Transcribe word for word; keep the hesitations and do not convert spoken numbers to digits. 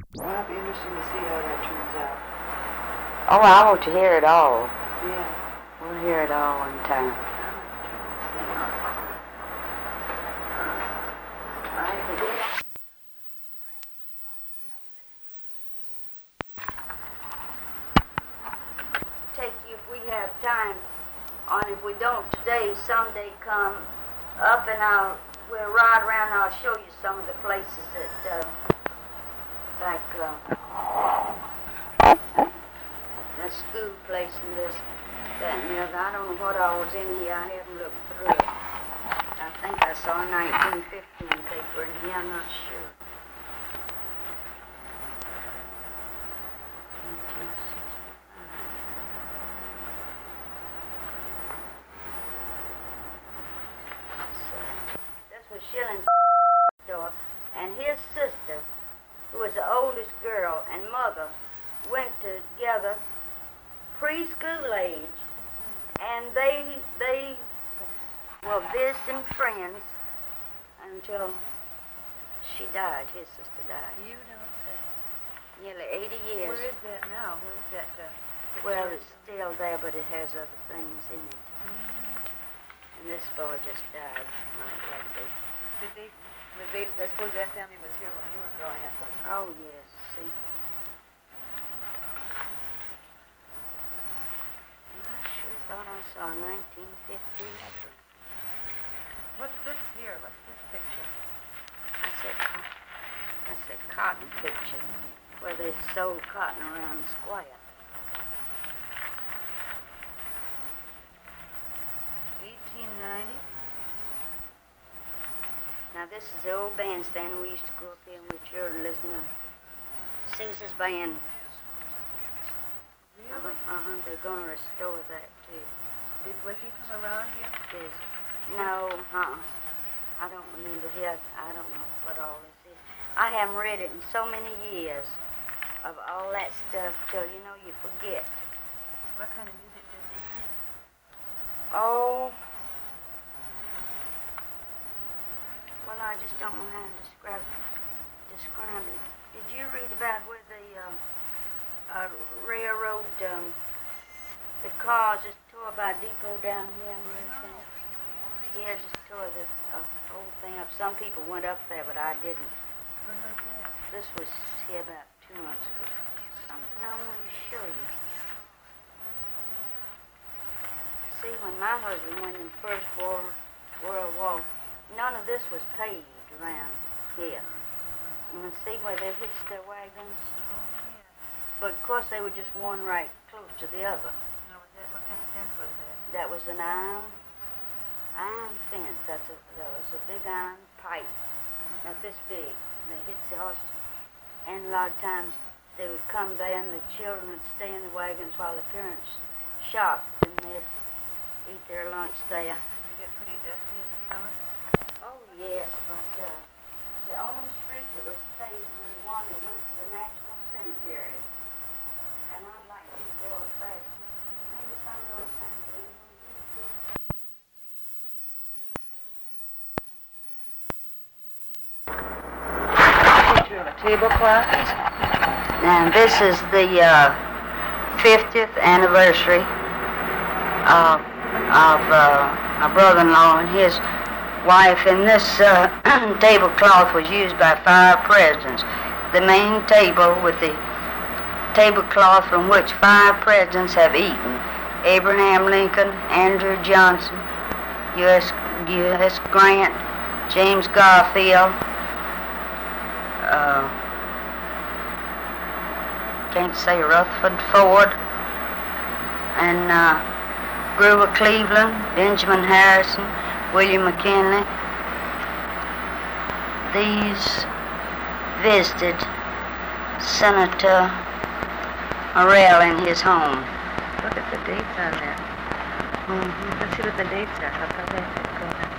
Well, it'll be interesting to see how that turns out. Oh, I want to hear it all. Yeah. We'll hear it all one time. Take you if we have time on. If we don't today, someday come up and I'll we'll ride around and I'll show you some of the places that uh, like uh, that school place and this, that and the other. I don't know what all was in here. I haven't looked through it. I think I saw a nineteen fifteen paper in here. I'm not sure. Schilling's store, and his sister, who was the oldest girl, and mother went together preschool age, and they they were visiting friends until she died. His sister died. You don't say. Nearly eighty years. Where is that now? Where is that? Uh, well, it's still there, but it has other things in it. Mm. And this boy just died like, like this. Did they, was they, I suppose that family was here when you were growing up, wasn't it? Oh, yes, see. And I sure thought I saw nineteen fifteen. What's this here? What's this picture? I said, I said cotton picture, where they sold cotton around the square. eighteen ninety? Now, this is the old bandstand. We used to go up here and we were children listen to Sousa's band. Really? Uh-huh, uh-huh. They're going to restore that, too. Did, was he from around here? Yes. No, uh-uh. I don't remember here. I don't know what all this is. I haven't read it in so many years of all that stuff till, you know, you forget. What kind of music did he sing? Oh... Well, I just don't know how to describe describe it. Did you read about where the uh, uh, railroad, um, the cars just tore by depot down here and everything? Yeah, just tore the uh, whole thing up. Some people went up there, but I didn't. When was that? This was here about two months ago. Something I want to show you. See, when my husband went in the First War, World War, none of this was paved around here. And see where they hitched their wagons? Oh, yeah. But of course they were just one right close to the other. Now, was that, what kind of fence was that? That was an iron, iron fence. That's a, that was a big iron pipe, not this big. And they hit the horses. And a lot of times they would come there and the children would stay in the wagons while the parents shopped and they'd eat their lunch there. Did you get pretty dusty in the summer? Oh, yes, but uh, the only street that was paved was the one that went to the National Cemetery. And I'd like you to go up there. Maybe some of those things that Picture of a tablecloth? Now, this is the uh, fiftieth anniversary of, of uh, my brother-in-law and his wife, and this uh, tablecloth was used by five presidents. The main table with the tablecloth from which five presidents have eaten: Abraham Lincoln, Andrew Johnson, U S U S Grant, James Garfield, uh, can't say Rutherford Ford, and uh, Grover Cleveland, Benjamin Harrison, William McKinley. These visited Senator Morrell in his home. Look at the dates on that. Mm-hmm. Let's see what the dates are. How come that?